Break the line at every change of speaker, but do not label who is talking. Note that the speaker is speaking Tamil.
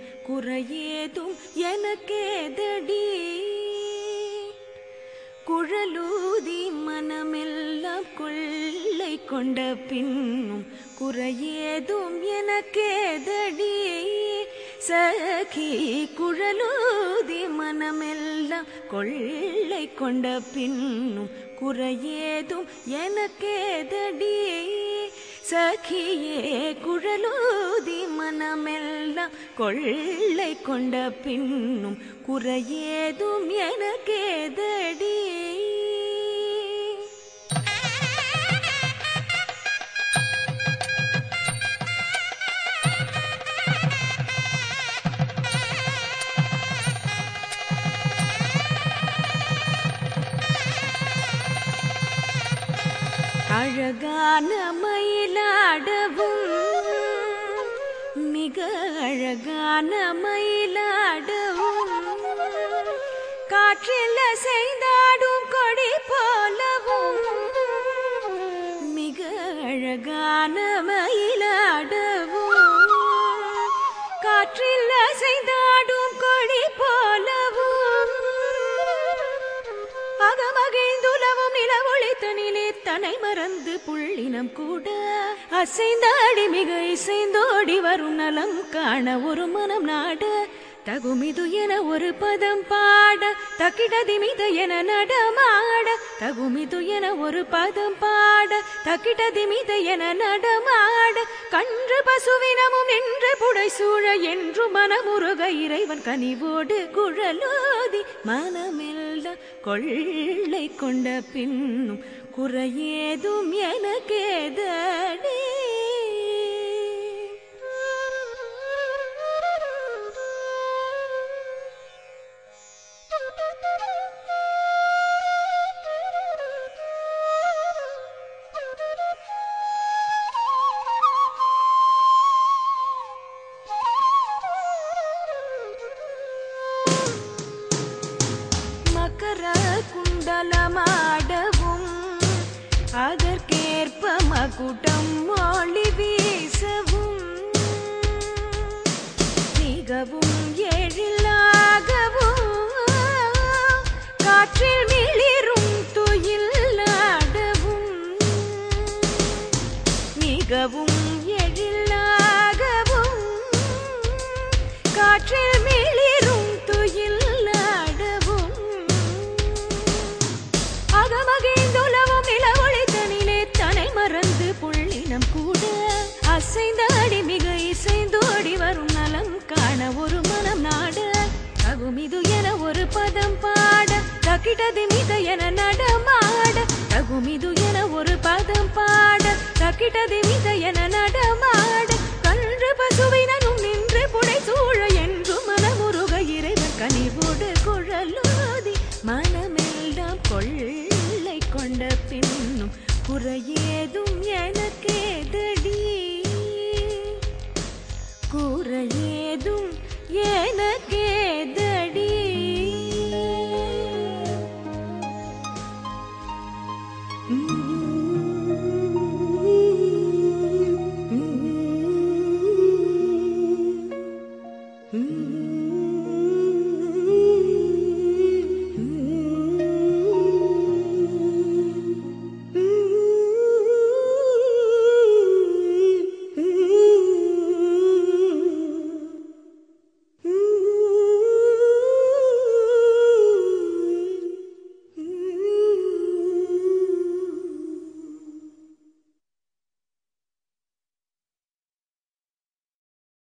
குறையேதும் எனக்கேதடி குழலூதி மனமெல்லாம் கொள்ளை கொண்ட பின்னும் குறையேதும் எனக்கேதடி சகி குழலூதி மனமெல்லாம் கொள்ளை கொண்ட பின்னும் குறையேதும் எனக்கேதடி சகியே குழலூதி மனமெல்லாம் கொள்ளை கொண்ட பின்னும் குறையேதும் எனக்கேதடி அழகான மயிலாடவும் மிக அழகான மயிலாடவும் காற்றில் அசைந்தாடும் கொடி போலவும் மிக அழகான மயிலாடவும் காற்றில் அசைந்தாடும் கொடி போலவும் அகமகிழ்ந்துலவும் நிலவொளித்தனிலே தன்னை மறந்து புள்ளினம் கூட அசைந்தாடி மிக இசைந்தோடி வரும் நலம் காண ஒரு மனம் நாட தகுமிது என ஒரு பதம் பாட தக்கிடதிமித என நடமாட தகுமிது என ஒரு பதம் பாட தக்கிடதிமித என நடமாட கன்று பசுவினமும் நின்று புடை சூழ என்று மனமுருக இறைவன் கனிவோடு குழலோதி மனமெல்லாம் கொள்ளை கொண்ட பின்னும் குறையேதும் எனக்கேதடி குண்டலமாடவும் அதற்கேற்ப மகுடம் மொழி வீசவும் மிகவும் எழிலாகவும் காற்றில் மிளிரும் துயிலாடவும் மிகவும் எழிலாகவும் காற்றில் மிளிரும் துயில் அகமகிழ்ந்துலவும் நிலவொளித்தனிலே தன்னை மறந்து புள்ளினம் கூட அசைந்தாடி மிக இசைந்தோடி வரும் நலம் காண ஒரு மனம் நாட தகுமிது என ஒரு பதம் பாட தக்கிடதிமித என நடமாட தகுமிது என ஒரு பதம் பாட தக்கிடதிமித என நடமாட கன்று பசுவினனும் நின்று புடை சூழ என்று மனமுருக இறைவன் கனிவோடு குழலோதி மனமெல்லாம் கொள்ளை கொண்ட பின்னும் குறையேதும் எனக்கேதடி குறையேதும் எனக்கேதடி Mm-hmm.